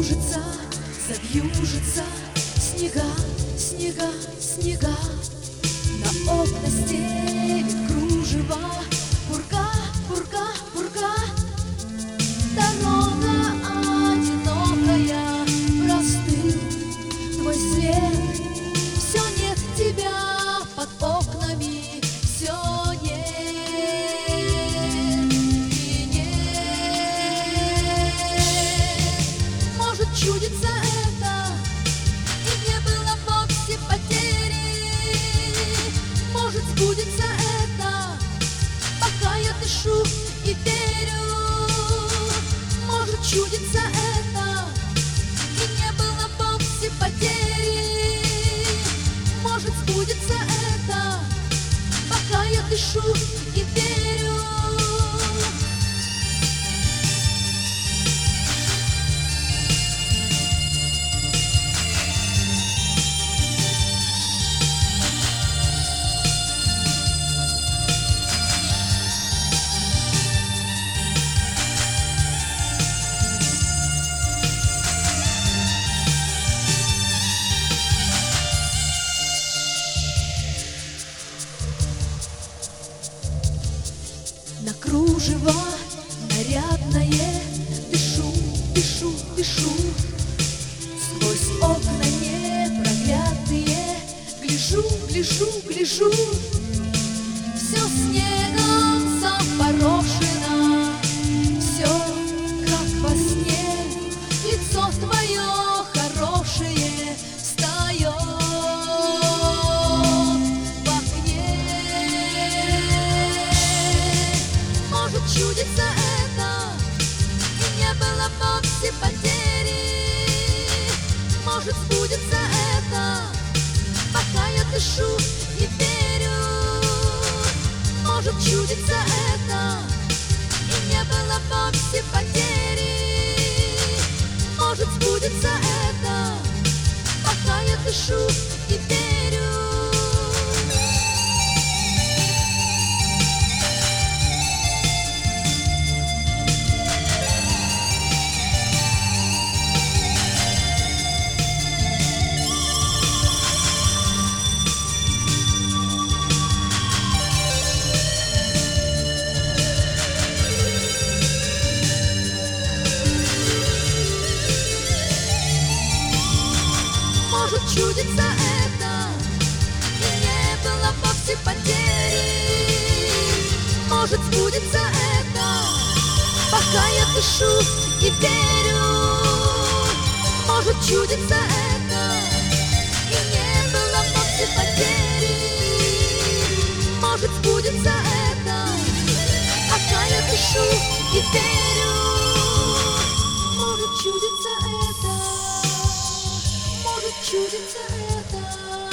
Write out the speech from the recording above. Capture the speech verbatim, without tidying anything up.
закружится, завьюжится, снега, снега, снега. На окна стелит кружева, пурга, пурга, пурга. Дорога одинокая, простыл твой след. Все нет тебя под окнами, все нет и нет. Может, чудится это, и не было вовсе потери. Может, сбудется это, пока я дышу и верю. Может, чудится это, и не было вовсе потери. Может, сбудется это, пока я дышу и верю. На кружево нарядное дышу, дышу, дышу. Сквозь окна непроглядные гляжу, гляжу, гляжу. Все снегом запорошено, все как во сне. Лицо твое хорошее встает в окне. Может, чудится это, и не было вовсе потери. Может, сбудется это, пока я дышу и верю. Может, чудится это, и не было вовсе потери. Может, сбудется это, пока я дышу и верю. Может, чудится это, и не было вовсе потери. Может, сбудется это, пока я дышу и верю. Может, чудится это, и не было вовсе потери. Может, сбудется это, пока я дышу и верю. Может, чудится это, может, чудится это.